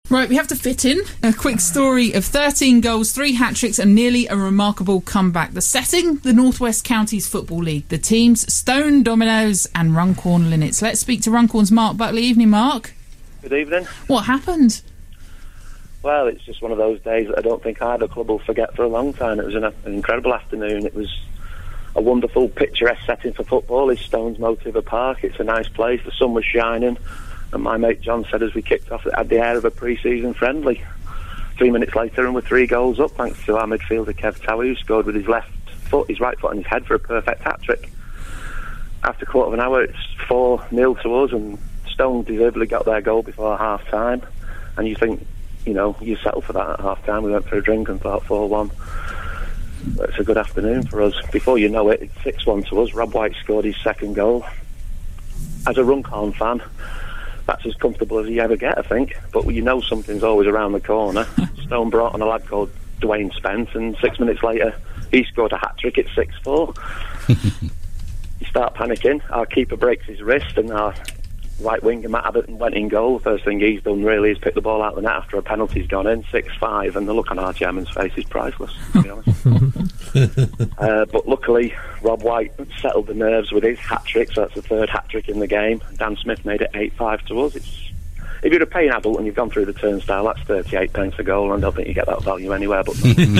Right, we have to fit in a quick story of 13 goals, 3 hat-tricks and nearly a remarkable comeback. The setting, the North West Counties Football League. The teams, Stone Dominoes and Runcorn Linnets. Let's speak to Runcorn's Mark Buckley. Evening, Mark. Good evening. What happened? Well, it's just one of those days that I don't think either club will forget for a long time. It was an incredible afternoon. It was a wonderful, picturesque setting for football. It's Stone's Motiva Park. It's a nice place. The sun was shining. And my mate John said as we kicked off, it had the air of a pre-season friendly. 3 minutes later, and we're 3 goals up, thanks to our midfielder Kev Towie, who scored with his right foot and his head for a perfect hat-trick. After a quarter of an hour, it's 4-0 to us, and Stone deservedly got their goal before half-time. And you think, you settle for that at half-time. We went for a drink and thought 4-1. It's a good afternoon for us. Before you know it, it's 6-1 to us. Rob White scored his second goal. As a Runcorn fan, that's as comfortable as you ever get, I think. But something's always around the corner. Stone brought on a lad called Dwayne Spence, and 6 minutes later, he scored a hat-trick at 6-4. You start panicking. Our keeper breaks his wrist, and our right winger, Matt Abbott, went in goal. First thing he's done, really, is pick the ball out of the net after a penalty's gone in, 6-5, and the look on our chairman's face is priceless, to be honest. But luckily, Rob White settled the nerves with his hat-trick, so that's the 3rd hat-trick in the game. Dan Smith made it 8-5 to us. If you're a paying adult and you've gone through the turnstile, that's 38 pence a goal, and I don't think you get that value anywhere. But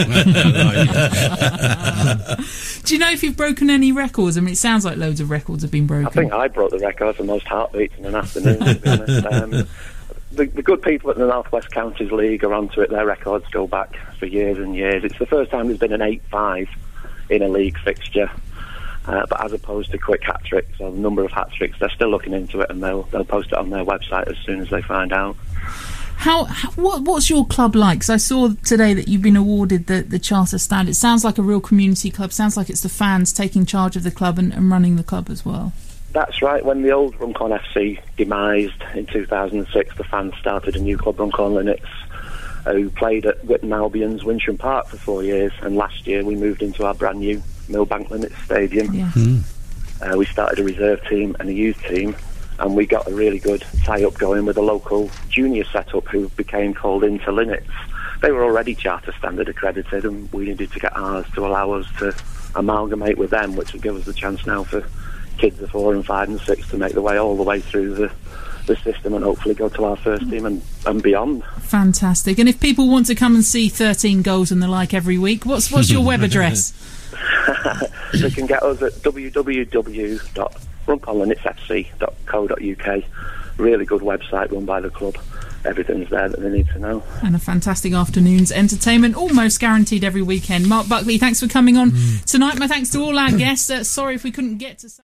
do you know if you've broken any records? I mean, it sounds like loads of records have been broken. I think I broke the record for most heartbeats in an afternoon, to be honest. The good people at the North West Counties League are onto it. Their records go back for years and years. It's the first time there's been an 8-5 in a league fixture. But as opposed to quick hat-tricks or the number of hat-tricks, they're still looking into it, and they'll post it on their website as soon as they find out. What's your club like? Because I saw today that you've been awarded the Charter Stand. It sounds like a real community club. Sounds like it's the fans taking charge of the club and running the club as well. That's right. When the old Runcorn FC demised in 2006, the fans started a new club, Runcorn Linnets, who played at Whitton Albion's Winsham Park for 4 years, and last year we moved into our brand new Millbank Linnets Stadium. Yeah. We started a reserve team and a youth team, and we got a really good tie-up going with a local junior set-up who became called Inter Linnets. They were already Charter Standard accredited, and we needed to get ours to allow us to amalgamate with them, which would give us the chance now for kids of 4 and 5 and 6 to make the way all the way through the system and hopefully go to our first team and beyond. Fantastic. And if people want to come and see 13 goals and the like every week, what's your web address? They can get us at www.runcornlinnetsfc.co.uk. Really good website run by the club. Everything's there that they need to know. And a fantastic afternoon's entertainment, almost guaranteed every weekend. Mark Buckley, thanks for coming on tonight. My thanks to all our guests. Sorry if we couldn't get to...